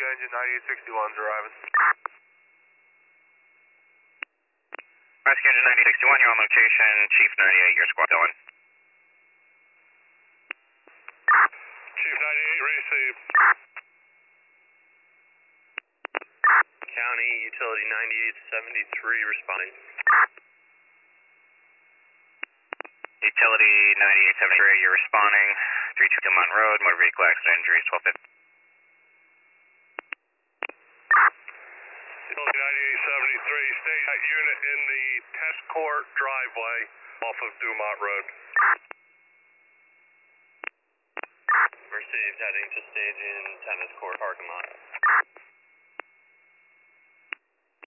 engine 9861's arriving. Rescue engine 9061, you're on location. Chief 98, your squad going. Chief 98, received. County Utility 9873 responding. Utility 9873, you're responding. 322 Mount Road, motor vehicle accident injuries 1250. Utility 9873, state that unit in the test court driveway off of Dumont Road. Received, heading to stage in tennis court parking lot.